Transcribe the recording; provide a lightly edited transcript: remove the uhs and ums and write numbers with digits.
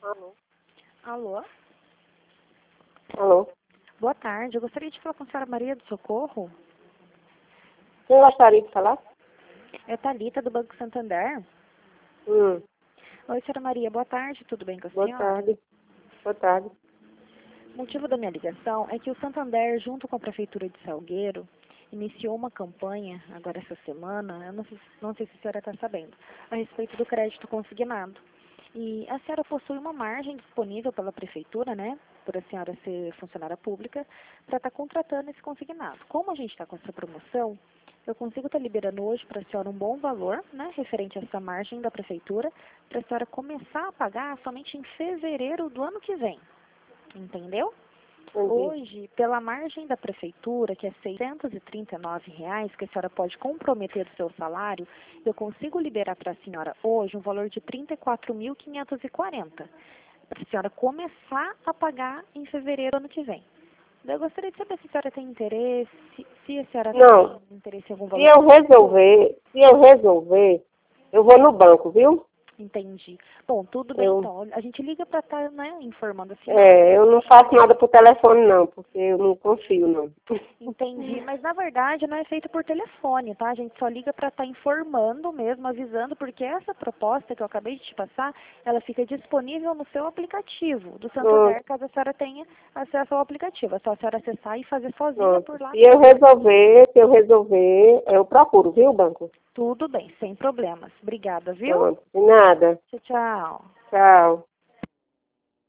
Alô? Alô? Alô? Boa tarde. Eu gostaria de falar com a senhora Maria do Socorro. Quem gostaria de falar? É Thalita, do Banco Santander. Hum, Oi, senhora Maria. Boa tarde. Tudo bem com a boa senhora? tarde. Boa tarde. O motivo da minha ligação é que o Santander, junto com a Prefeitura de Salgueiro, iniciou uma campanha, agora essa semana, eu não sei se a senhora está sabendo, a respeito do crédito consignado. E a senhora possui uma margem disponível pela Prefeitura, né, por a senhora ser funcionária pública, para estar contratando esse consignado. Como a gente está com essa promoção, eu consigo estar liberando hoje para a senhora um bom valor, né, referente a essa margem da Prefeitura, para a senhora começar a pagar somente em fevereiro do ano que vem. Entendeu? Entendi. Hoje, pela margem da prefeitura, que é R$ 639, que a senhora pode comprometer do seu salário, eu consigo liberar para a senhora hoje um valor de R$ 34.540, para a senhora começar a pagar em fevereiro do ano que vem. Eu gostaria de saber se a senhora tem interesse, se a senhora Não, tem interesse em algum se valor eu resolver, eu vou no banco, viu? Entendi. Bom, tudo bem Eu, então. A gente liga para estar, né, informando a senhora. eu não faço nada por telefone não, porque eu não confio não. Entendi, mas na verdade não é feito por telefone, tá? A gente só liga para estar informando mesmo, avisando, porque essa proposta que eu acabei de te passar, ela fica disponível no seu aplicativo do Pronto, Santander, caso a senhora tenha acesso ao aplicativo. É só a senhora acessar e fazer sozinha pronto. por lá Se eu mesmo. resolver, eu procuro, viu, banco? Tudo bem, sem problemas. Obrigada, viu? Pronto. De nada. Tchau, tchau. Tchau.